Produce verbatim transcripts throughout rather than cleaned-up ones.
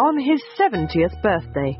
on his seventieth birthday.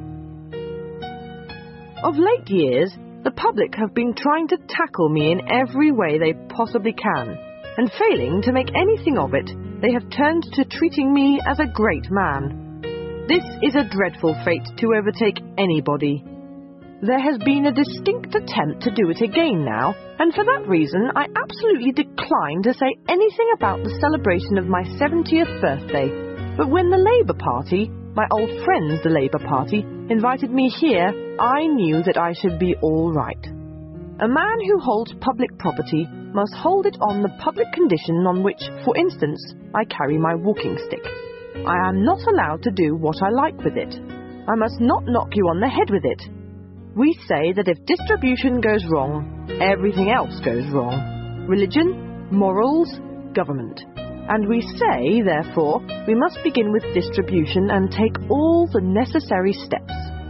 Of late years, the public have been trying to tackle me in every way they possibly can, and failing to make anything of it, they have turned to treating me as a great man. This is a dreadful fate to overtake anybody. There has been a distinct attempt to do it again now, and for that reason I absolutely decline to say anything about the celebration of my seventieth birthday. But when the Labour Party, my old friends the Labour Party, invited me here, I knew that I should be all right. A man who holds public property must hold it on the public condition on which, for instance, I carry my walking stick. I am not allowed to do what I like with it. I must not knock you on the head with it. We say that if distribution goes wrong, everything else goes wrong. Religion, morals, government. And we say, therefore, we must begin with distribution and take all the necessary steps.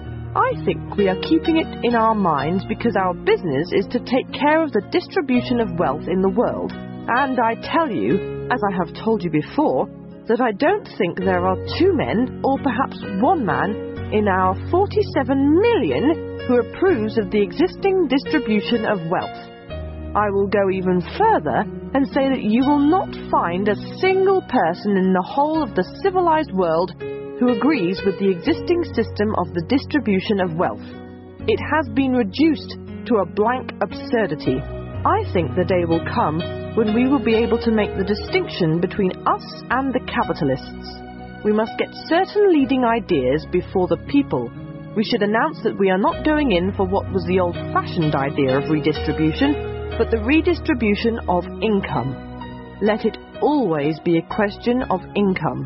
I think we are keeping it in our minds because our business is to take care of the distribution of wealth in the world. And I tell you, as I have told you before, that I don't think there are two men, or perhaps one man, in our forty-seven million who approves of the existing distribution of wealth. I will go even further and say that you will not find a single person in the whole of the civilized world who agrees with the existing system of the distribution of wealth. It has been reduced to a blank absurdity. I think the day will come when we will be able to make the distinction between us and the capitalists. We must get certain leading ideas before the people. We should announce that we are not going in for what was the old-fashioned idea of redistribution, but the redistribution of income. Let it always be a question of income.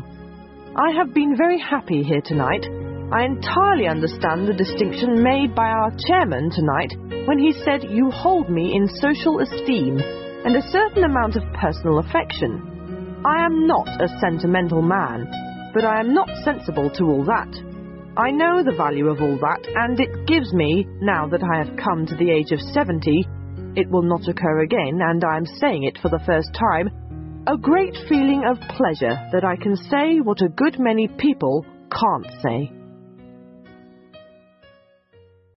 I have been very happy here tonight. I entirely understand the distinction made by our chairman tonight when he said you hold me in social esteem and a certain amount of personal affection. I am not a sentimental man, but I am not sensible to all that. I know the value of all that, and it gives me, now that I have come to the age of seventy, it will not occur again, and I am saying it for the first time, a great feeling of pleasure that I can say what a good many people can't say.